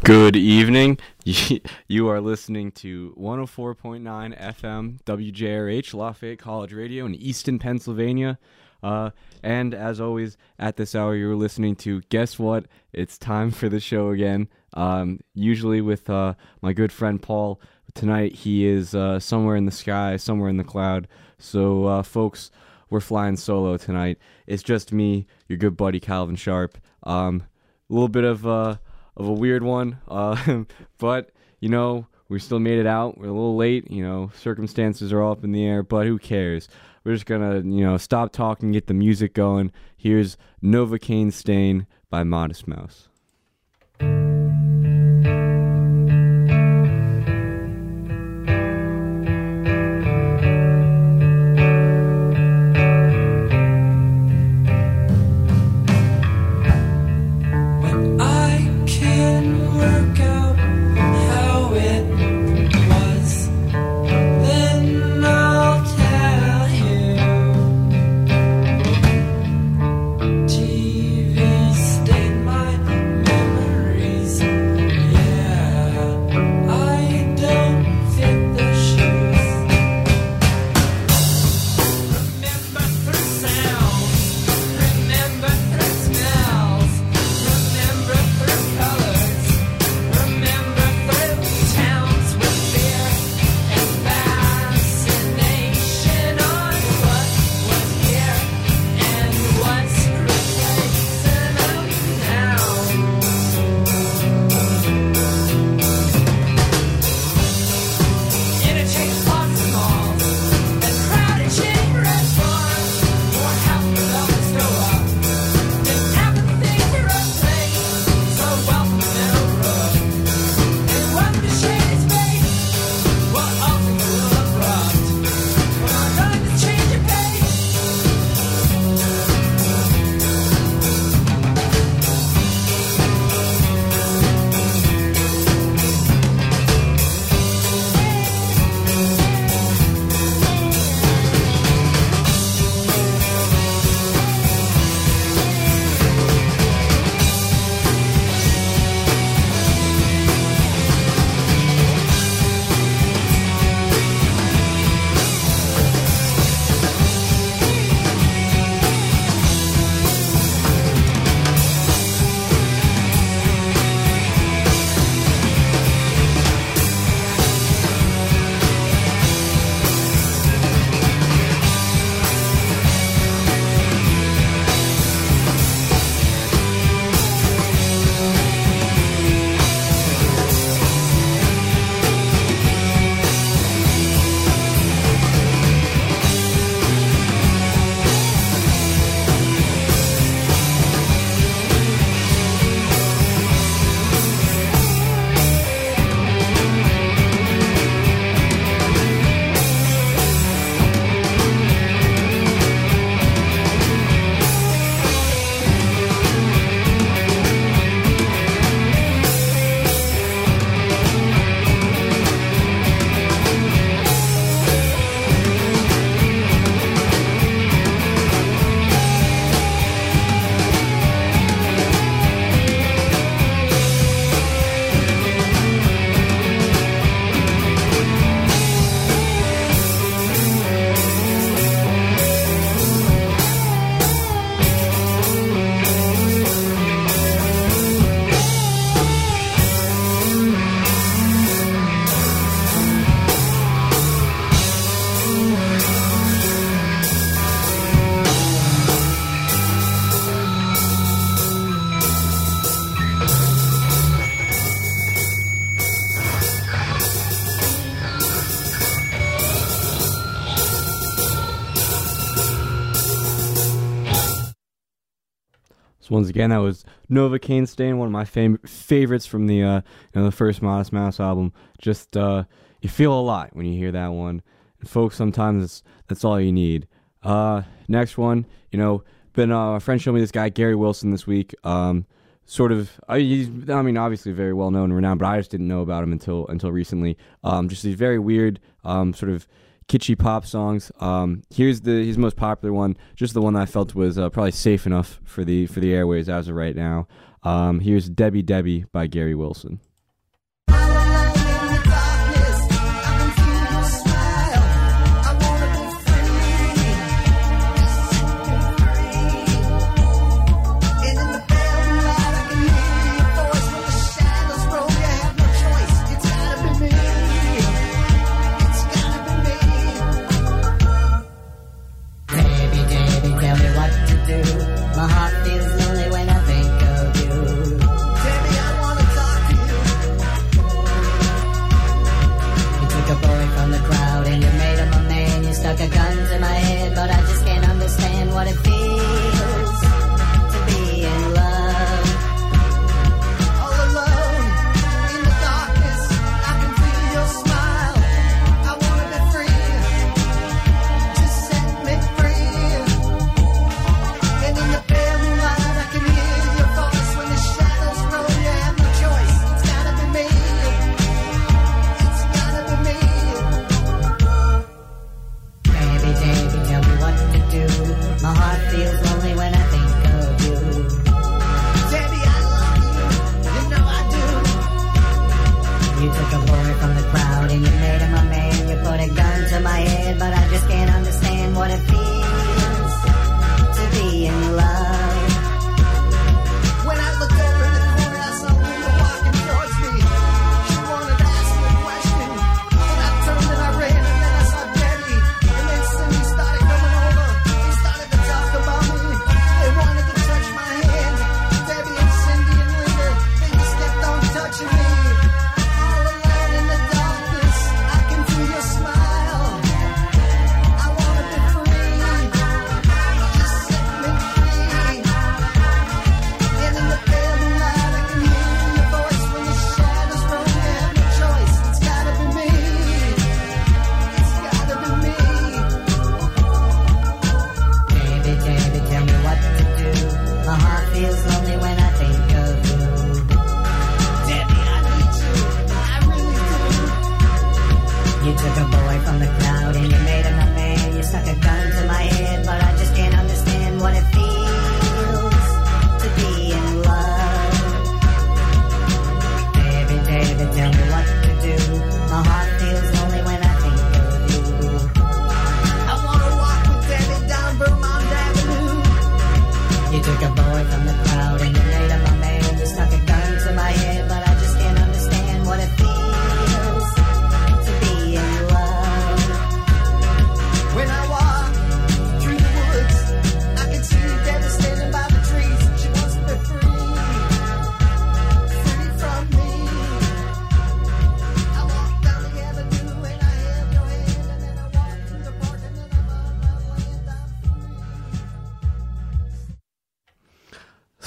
Good evening. You are listening to 104.9 FM WJRH Lafayette College Radio in Easton, Pennsylvania. And as always, at this hour, you're listening to Guess What? It's time for the show again. Usually with my good friend Paul. Tonight he is somewhere in the sky, somewhere in the cloud. So, folks, we're flying solo tonight. It's just me, your good buddy Calvin Sharp. A little bit of a weird one, but, you know, we still made it out. We're a little late, you know, circumstances are all up in the air, but who cares? We're just gonna, stop talking, get the music going. Here's Novocaine Stain by Modest Mouse. So once again, that was Novocaine Stain, one of my favorites from the the first Modest Mouse album. Just you feel a lot when you hear that one, and folks, sometimes that's all you need. Next one, been a friend showed me this guy Gary Wilson this week. He's obviously very well known and renowned, but I just didn't know about him until recently. Just these very weird sort of kitschy pop songs. Here's his most popular one, just the one that I felt was probably safe enough for the airways as of right now. Here's Debbie Debbie by Gary Wilson.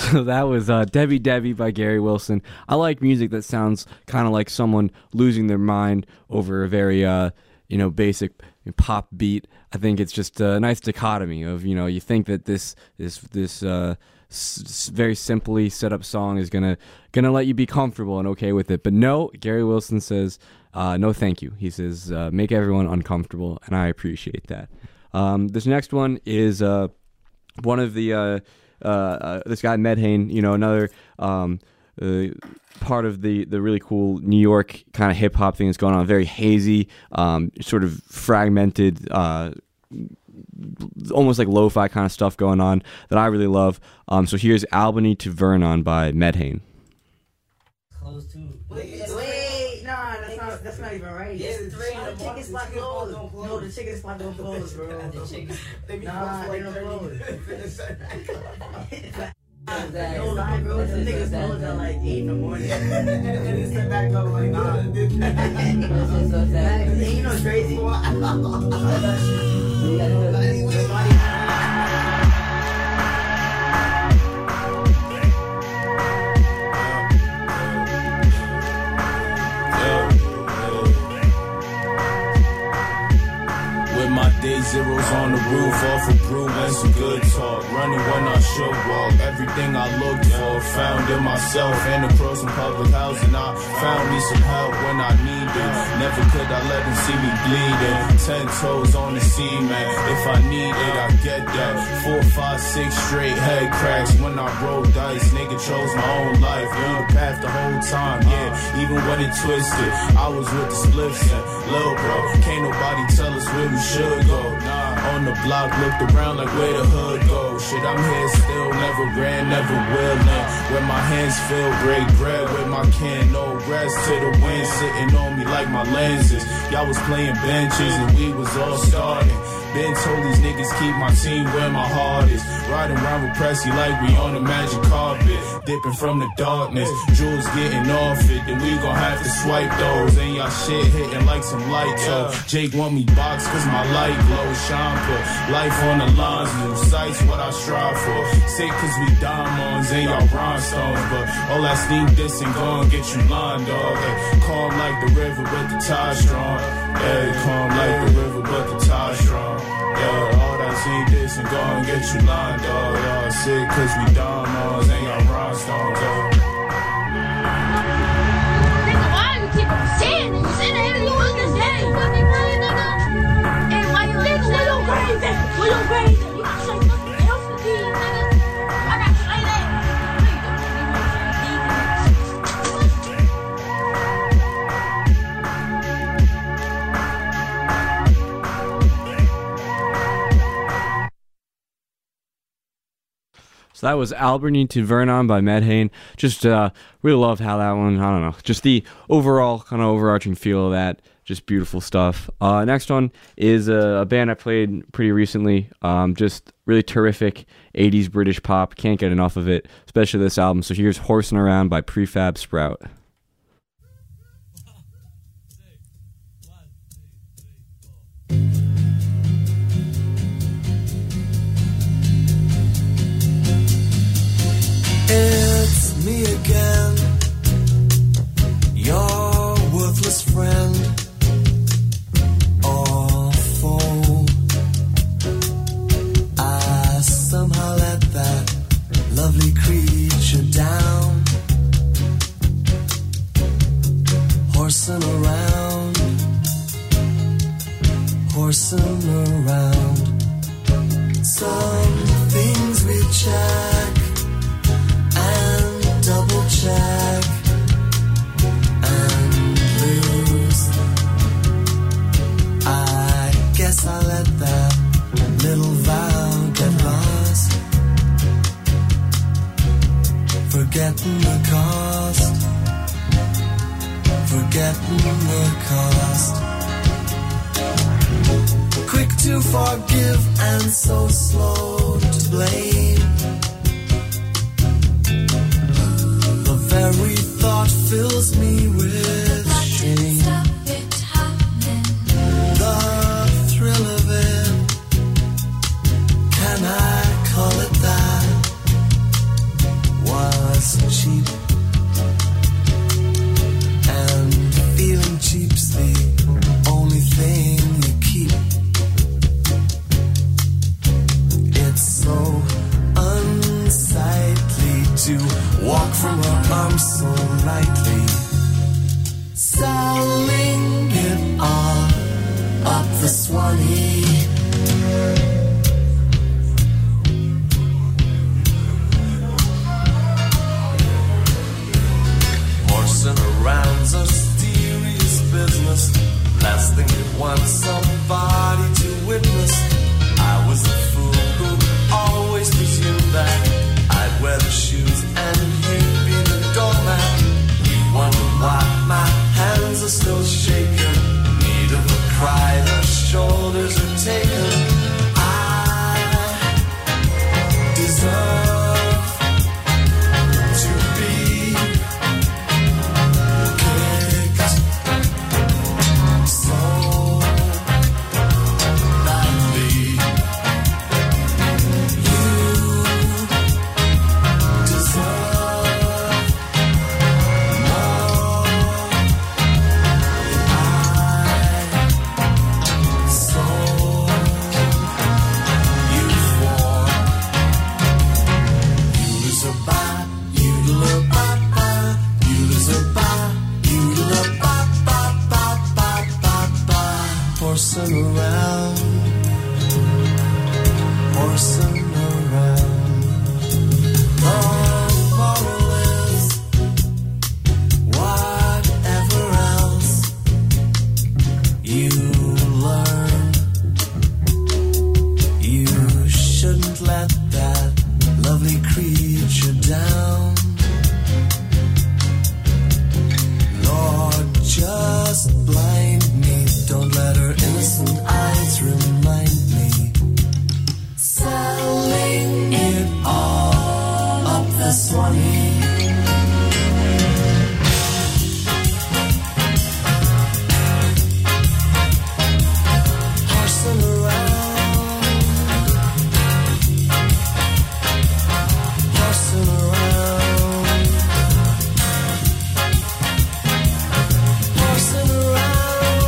So that was Debbie Debbie by Gary Wilson. I like music that sounds kind of like someone losing their mind over a very, basic pop beat. I think it's just a nice dichotomy of, you think that this very simply set up song is gonna let you be comfortable and okay with it. But no, Gary Wilson says, no thank you. He says, make everyone uncomfortable, and I appreciate that. This next one is one of the this guy Medhane, another part of the really cool New York kind of hip hop thing that's going on, very hazy, sort of fragmented, almost like lo-fi kind of stuff going on that I really love. So here's Albany to Vernon by Medhane. Close to. Wait, nah, that's not even right. Yeah, the chicken spot closed. No, the chicken spot don't close, bro. Nah, they don't close. No lie, bro. The niggas close at like 8 in the morning. And it's the back up like 9. You know crazy. Day zeros on the roof, off a brew and some good talk. Running when I should walk. Everything I looked for, found in myself. And across some public housing, I found me some help when I needed. Never could I let them see me bleeding. 10 toes on the cement. If I need it, I get that. 4, 5, 6 straight head cracks. When I roll dice, nigga chose my own life. On the path the whole time, yeah. Even when it twisted, I was with the spliffs and lil' bro. Can't nobody tell us where we should go. Nah, on the block, looked around like where the hood goes. Shit, I'm here still, never ran, never willing. Where my hands feel, break bread with my can, no rest to the wind sitting on me like my lenses. Y'all was playing benches and we was all starting. Been told these niggas keep my team where my heart is. Riding around with Pressy like we on a magic carpet. Dipping from the darkness, jewels getting off it. Then we gon' have to swipe those. And y'all shit hitting like some lights up. Jake want me box cause my light glow. Shine put life on the lines. New sights what I strive for. Sick cause we diamonds and y'all rhinestones. But all that steam dissing gon' get you lined, dog. Hey, calm like the river but the tide strong. Hey, calm like the river but the tide strong. Yeah, all that team this and go and get you lined up. Y'all sick cause we diamonds and y'all rhinestones, Nigga, why you keep saying this? Saying that every you understand. What they playing, nigga? And why you nigga, we don't crazy. We don't crazy. You gotta say something else for these, nigga. I gotta say that. So that was Albany to Vernon by Medhane. Just really loved how that one, I don't know, just the overall kind of overarching feel of that. Just beautiful stuff. Next one is a band I played pretty recently. Just really terrific 80s British pop. Can't get enough of it, especially this album. So here's Horsing Around by Prefab Sprout. It's me again, your worthless friend or foe. I somehow let that lovely creature down, horsing around, horsing around. Some things we check and double check and lose. I guess I let that little vow get lost, forgetting the cost, forgetting the cost. Quick to forgive and so slow to blame. The very thought fills me with shame. The thrill of it, can I call it that? be selling it all up the Swanee. Horsing around's a serious business. Last thing you want somebody to witness. I was a fool who always presumed that I'd wear the shoes and you'd be the doormat. You wonder why my hands are still shaking. Need of a cry, the shoulders are taken. I deserve to be kicked so badly. You deserve more than I sold you for. You lose a bye, you lose a bye, you lose a bye, you lose a bye, horsing around, horsing around. The moral is, whatever else you learn, you shouldn't let that lovely creature down. Lord, just blind me. Don't let her innocent eyes remind me. Selling it all up the Swanee. Horsing around, horsing around, horsing around,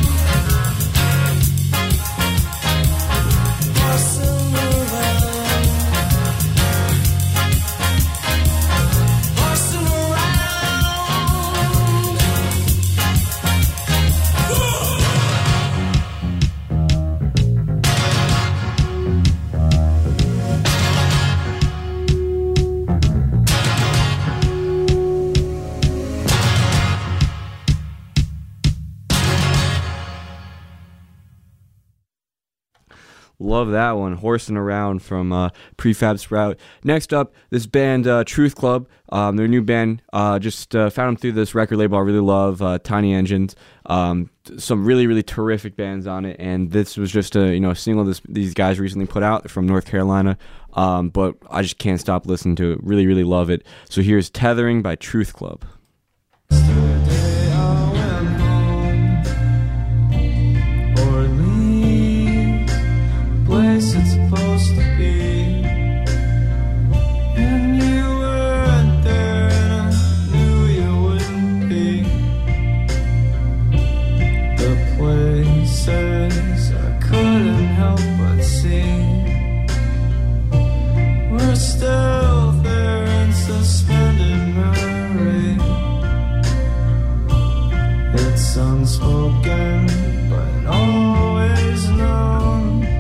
horsing around, horsing Love that one, Horsing Around from Prefab Sprout. Next up, this band Truth Club. Their new band, just found them through this record label I really love, Tiny Engines. Some really, really terrific bands on it, and this was just a single these guys recently put out from North Carolina. But I just can't stop listening to it. Really, really love it. So here's Tethering by Truth Club. Yesterday I went home or leave place it's supposed to be, and you weren't there and I knew you wouldn't be. The places I couldn't help but see were still there in suspended memory. It's unspoken, but always known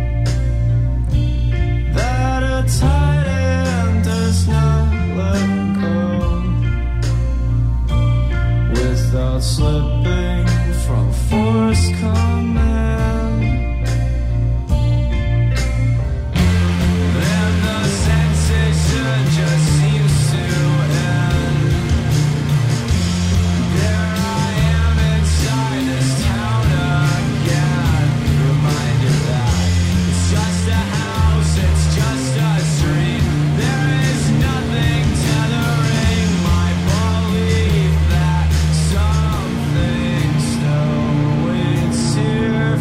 that a tight end does not let go without slipping from forced command. And the sensation just seems to end. There I am inside this town again, reminded that it's just a house, it's just a street. There is nothing tethering my belief that something still waits here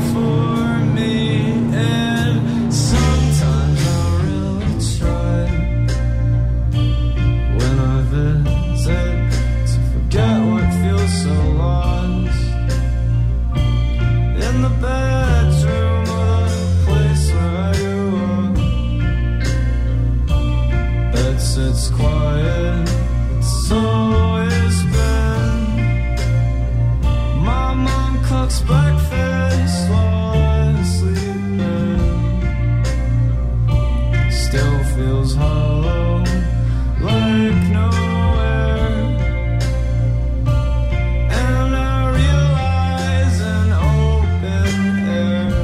breakfast while sleeping still feels hollow like nowhere. And I realize an open air.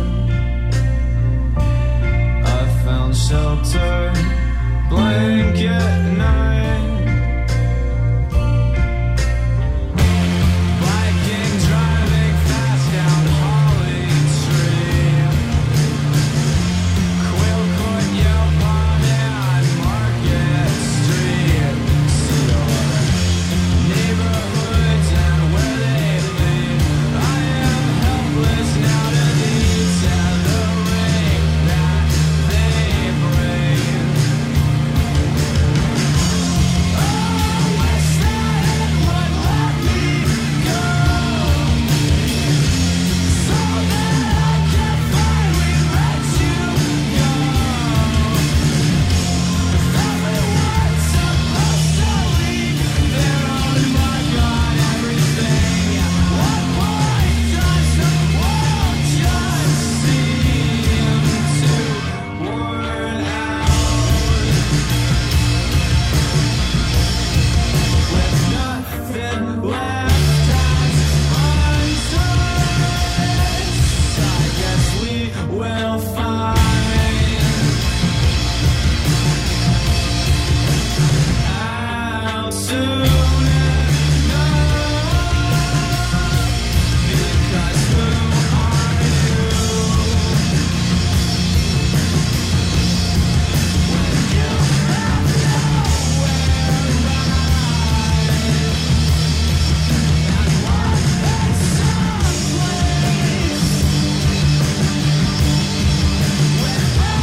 I found shelter, blanket night. Biking, driving fast down Holly Street. Quill Court, Yale Pond, and Market Street. See your neighborhoods and where they lead. I am helpless now to detail the ring that they bring. Oh, wish that it would let me go, so that I can finally let you go. Everyone's supposed to leave their own mark on everything. At what point does the world just seem to worn out? With nothing left as untouched, I guess we will find out soon enough. Because who are you? When you have nowhere and want that someplace without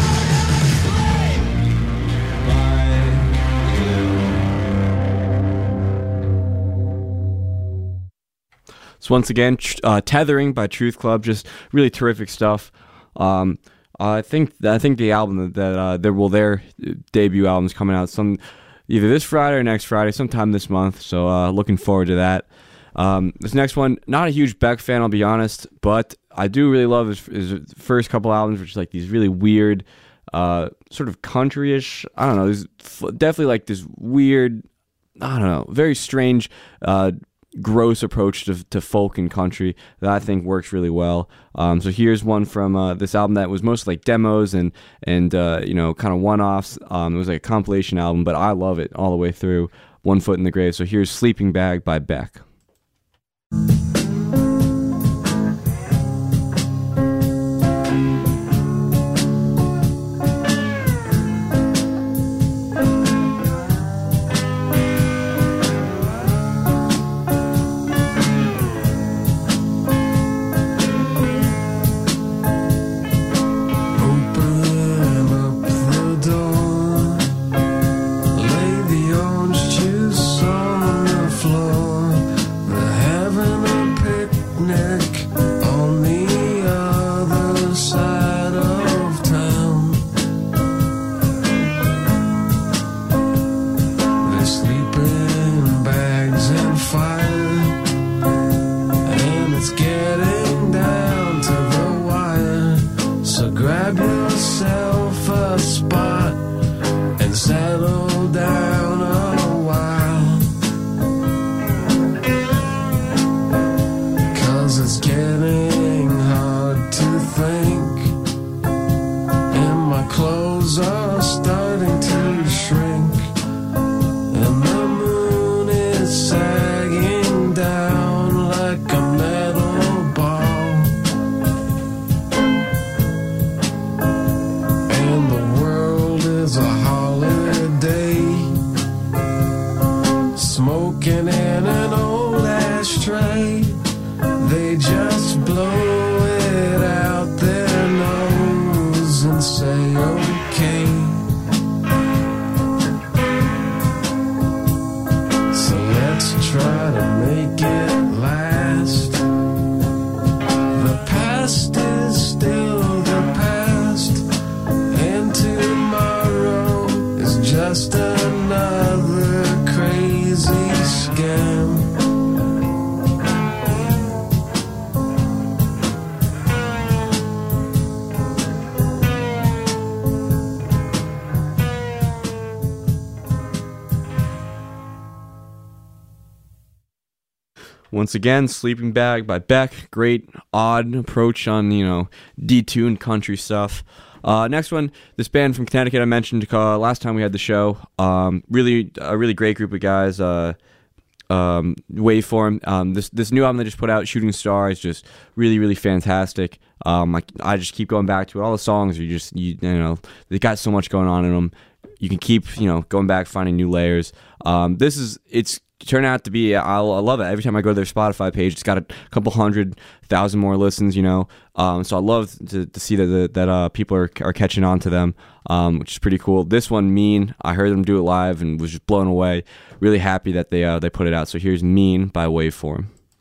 So once again, Tethering by Truth Club, just really terrific stuff. I think the album their debut album's coming out either this Friday or next Friday, sometime this month. So looking forward to that. This next one, not a huge Beck fan, I'll be honest, but I do really love his first couple albums, which is like these really weird, sort of country-ish. I don't know. There's definitely like this weird, I don't know, very strange, gross approach to folk and country that I think works really well. So here's one from this album that was mostly like demos and kind of one-offs. It was like a compilation album, but I love it all the way through. One Foot in the Grave. So here's Sleeping Bag by Beck. Open up the door, lay the orange juice on the floor. They're having a picnic on the other side of town. They sleep in bags and fire, and it's getting down to the wire. So grab yourself a spot and settle down a while, 'cause it's getting hard to think, and my clothes are starting to shrink, and the moon is sagging down like a metal ball, and the world is a holiday, smoking in an old ashtray. They just blow it out their nose and say okay. So let's try to make it last. The past is still the past, and tomorrow is just another crazy scam. once again, Sleeping Bag by Beck. Great, odd approach on, detuned country stuff. Next one, this band from Connecticut I mentioned last time we had the show. Really, a really great group of guys. Waveform. This new album they just put out, Shooting Star, is just really, really fantastic. I just keep going back to it. All the songs are they got so much going on in them. You can keep, going back, finding new layers. It's turned out to be, I love it. Every time I go to their Spotify page, it's got a couple 100,000 more listens, so I love to see that people are catching on to them, which is pretty cool. This one, Mean, I heard them do it live and was just blown away. Really happy that they put it out. So here's Mean by Waveform.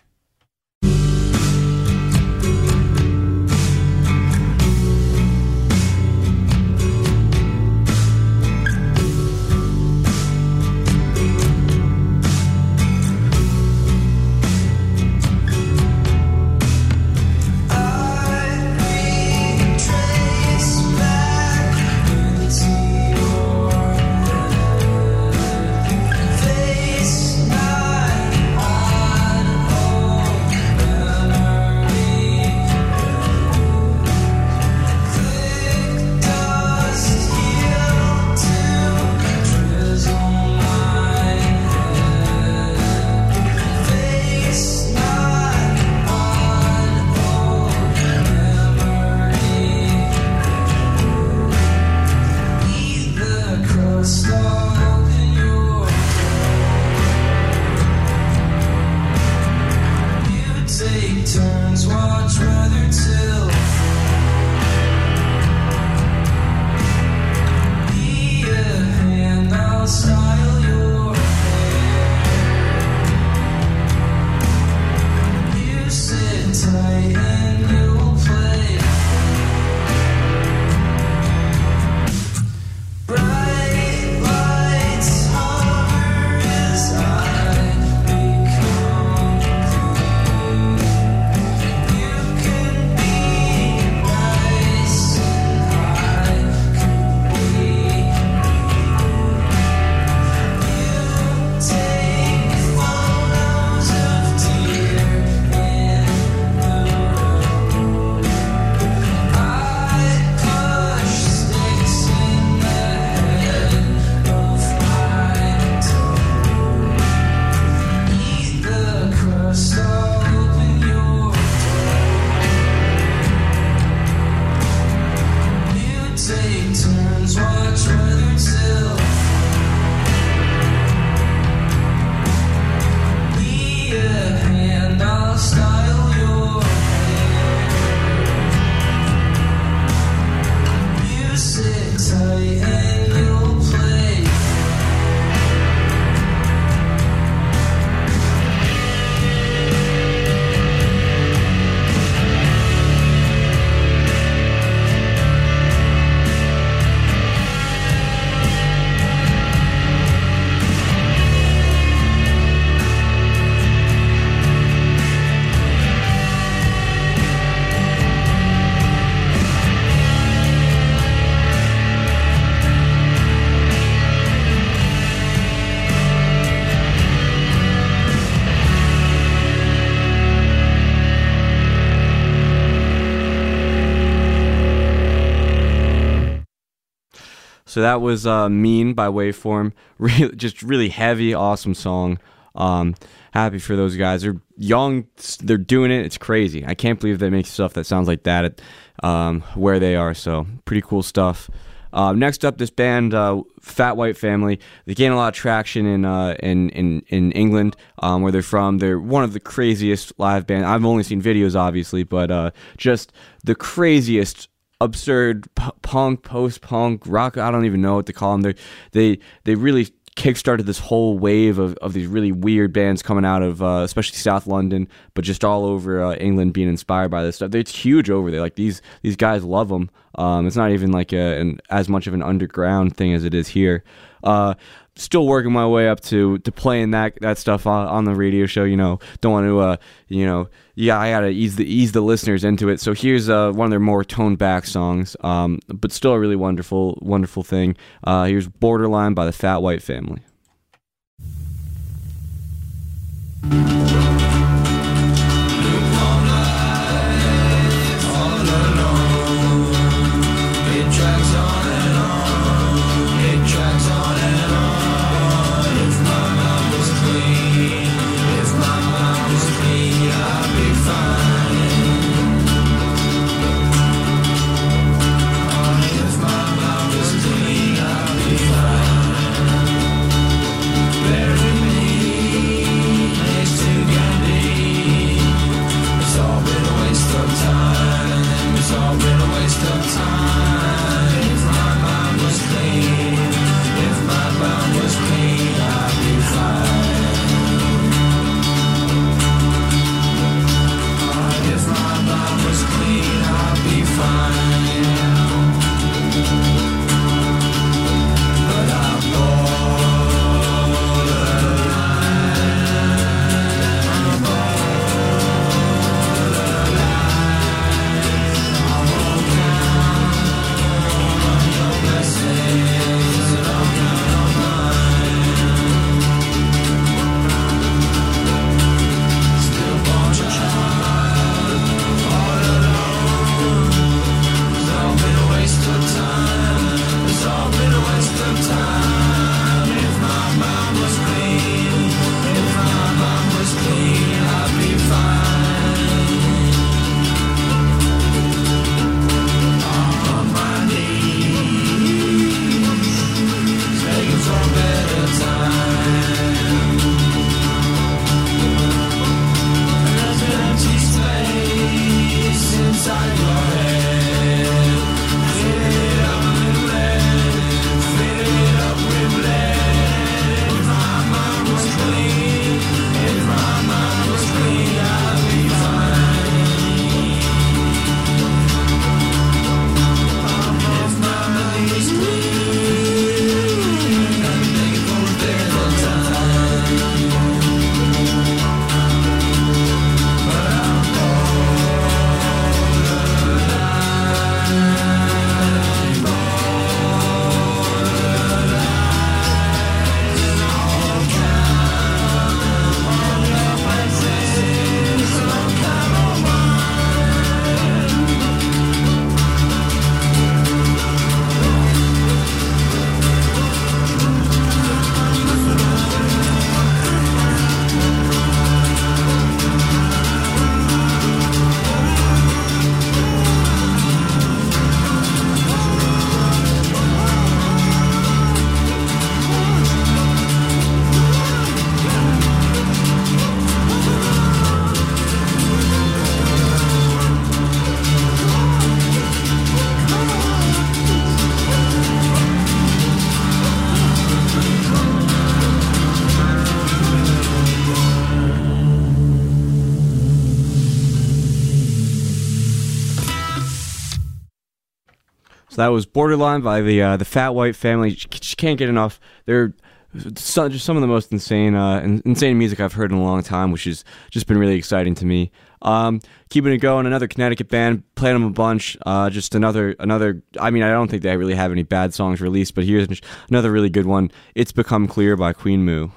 So that was Mean by Waveform. Just really heavy, awesome song. Happy for those guys. They're young. They're doing it. It's crazy. I can't believe they make stuff that sounds like that at where they are. So pretty cool stuff. Next up, this band, Fat White Family. They gain a lot of traction in England, where they're from. They're one of the craziest live bands. I've only seen videos, obviously, but just the craziest, absurd punk, post-punk, rock. I don't even know what to call them. They really kickstarted this whole wave of these really weird bands coming out of especially South London, but just all over England, being inspired by this stuff. It's huge over there. Like these guys love them. It's not even like as much of an underground thing as it is here. Still working my way up to playing that stuff on the radio show. Don't want to I gotta ease the listeners into it. So here's one of their more toned back songs, but still a really wonderful thing. Here's Borderline by the Fat White Family. So that was Borderline by the Fat White Family. Just can't get enough. They're just some of the most insane music I've heard in a long time, which has just been really exciting to me. Keeping it going, another Connecticut band, played them a bunch. Just another. I mean, I don't think they really have any bad songs released, but here's another really good one. It's Become Clear by Queen Moo.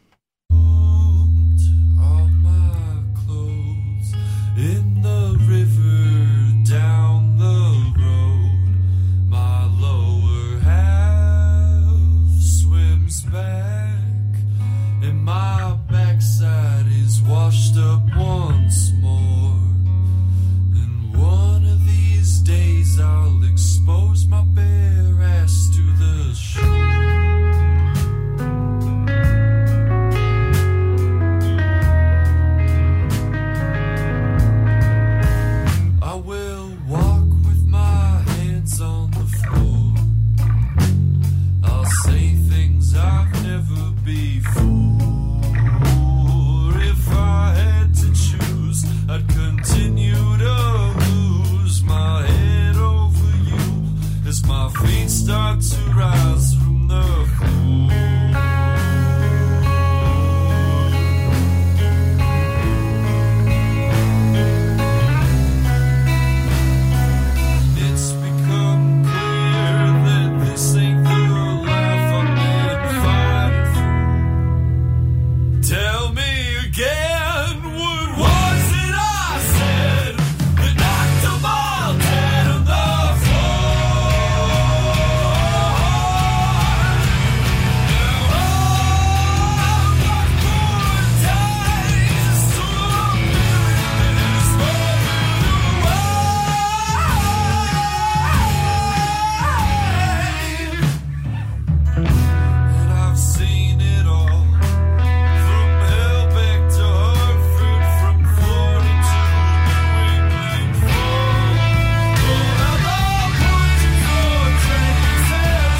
All my clothes in the river down the road. My lower half swims back, and my backside is washed up once more. And one of these days I'll expose my bare ass to the shore. I will walk with my hands on the floor. I'll say things I've never before. If I had to choose, I'd continue to lose my head over you as my feet start to rise from the floor. It's become clear that this ain't the life I've been fighting for. Tell me again, what was it I said that knocked them all dead on the floor? Now all my good days to a million is moving away. And I've seen it all. From Hellbeck to Hartford, from Florida to New England Fall. But I'm all pointing for trains.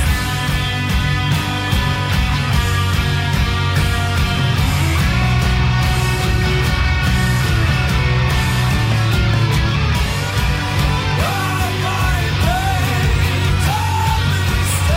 I might make a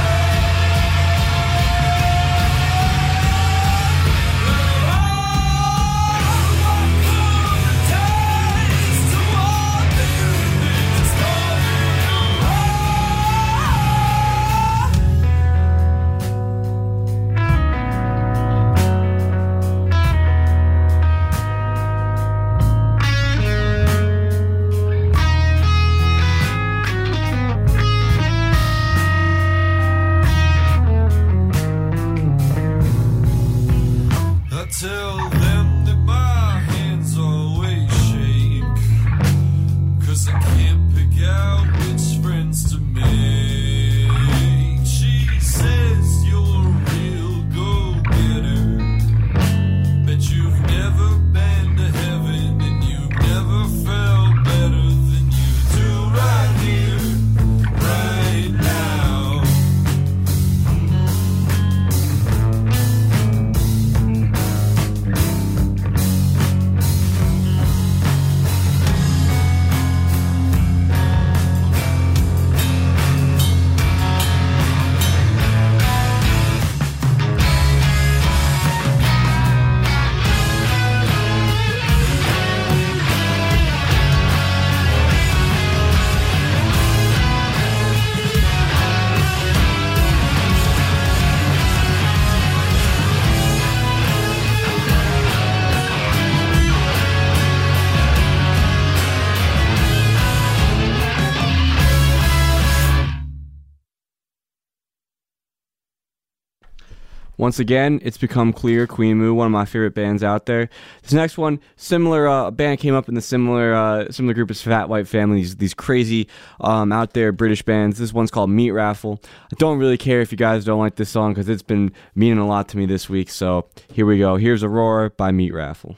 I tell them that my hands always shake, 'cause I can't pick out which friends to make. She says you're a real go-getter, but you've never been to heaven and you've never felt better than you do right here, right now. Once again, It's Become Clear, Queen Moo, one of my favorite bands out there. This next one, similar band came up in the similar group as Fat White Family, these crazy out there British bands. This one's called Meat Raffle. I don't really care if you guys don't like this song because it's been meaning a lot to me this week. So here we go. Here's Aurora by Meat Raffle.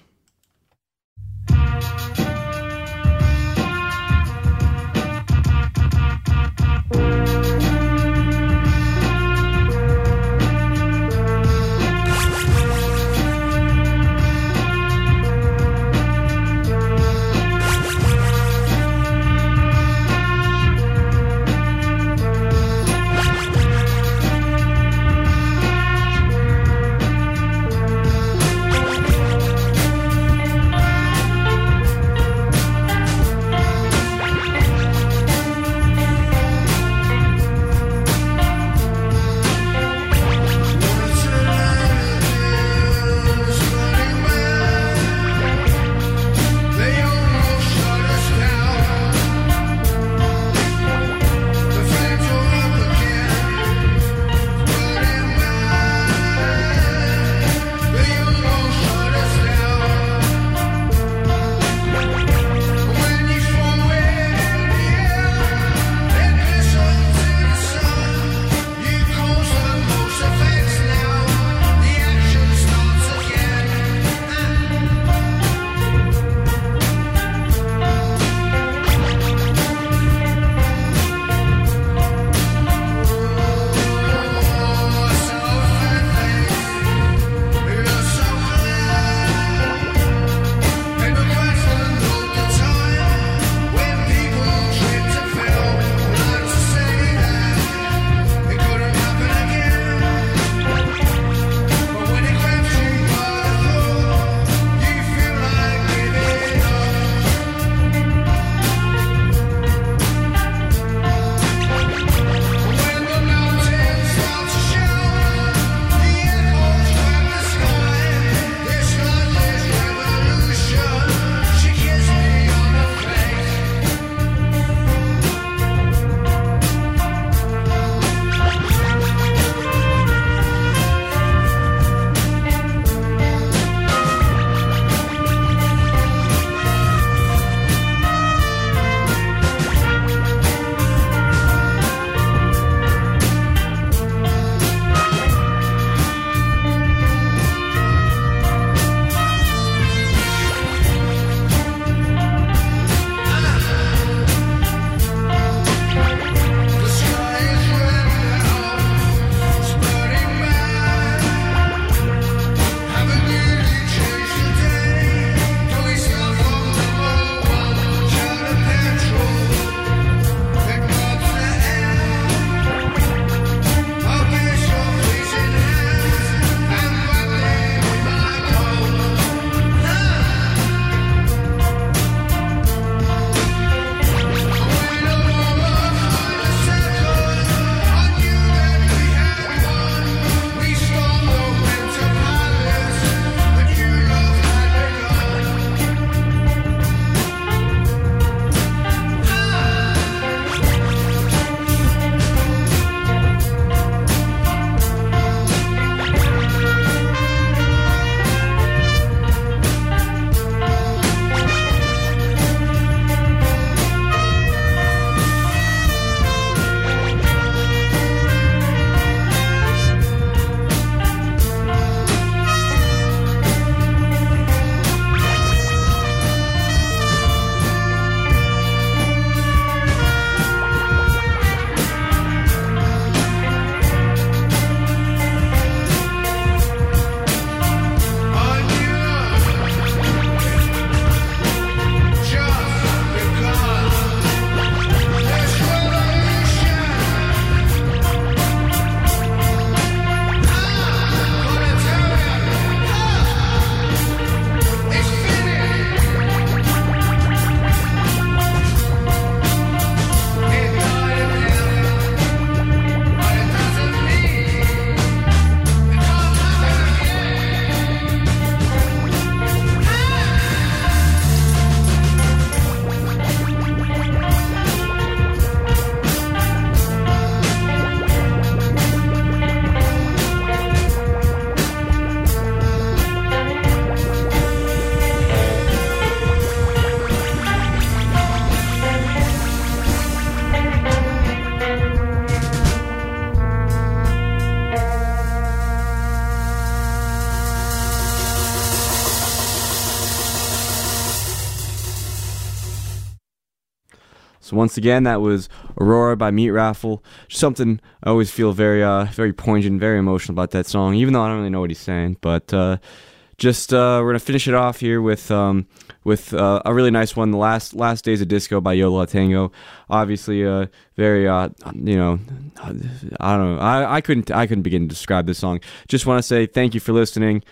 So once again, that was Aurora by Meat Raffle. Something I always feel very very poignant, very emotional about that song, even though I don't really know what he's saying. But we're gonna finish it off here with a really nice one, the last Days of Disco by Yo La Tengo. Obviously, very I don't know, I couldn't begin to describe this song. Just want to say thank you for listening.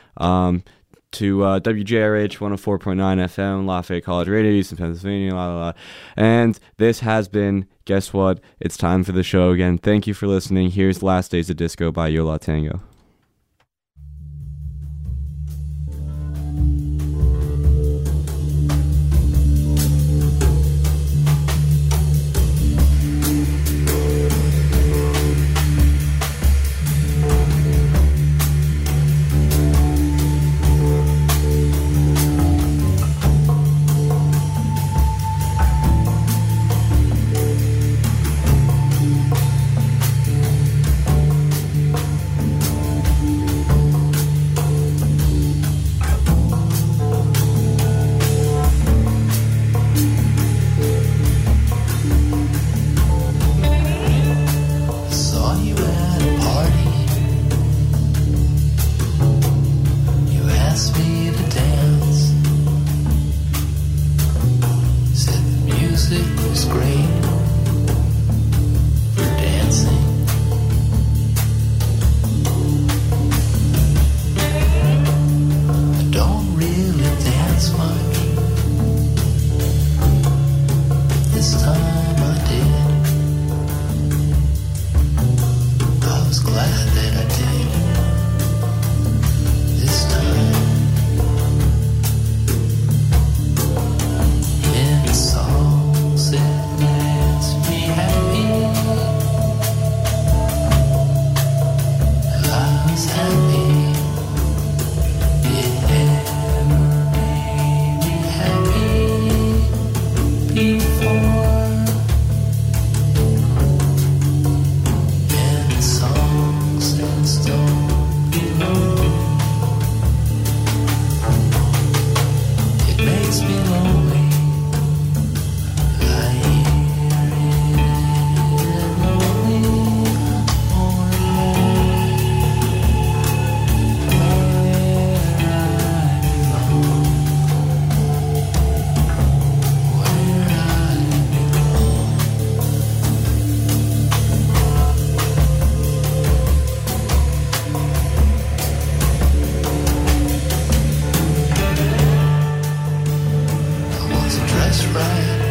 To WJRH 104.9 FM, Lafayette College Radio, Eastern Pennsylvania, And this has been, guess what? It's time for the show again. Thank you for listening. Here's Last Days of Disco by Yo La Tengo. Dressed right